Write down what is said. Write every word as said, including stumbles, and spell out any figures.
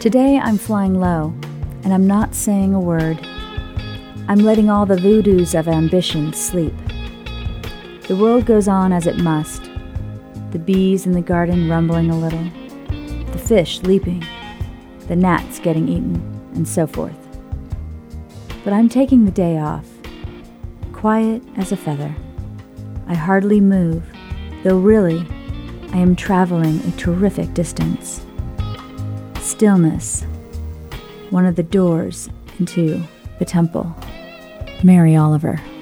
Today I'm flying low, and I'm not saying a word. I'm letting all the voodoos of ambition sleep. The world goes on as it must, the bees in the garden rumbling a little, the fish leaping, the gnats getting eaten, and so forth. But I'm taking the day off, quiet as a feather. I hardly move, though really, I am traveling a terrific distance. Stillness, one of the doors into the temple. Mary Oliver.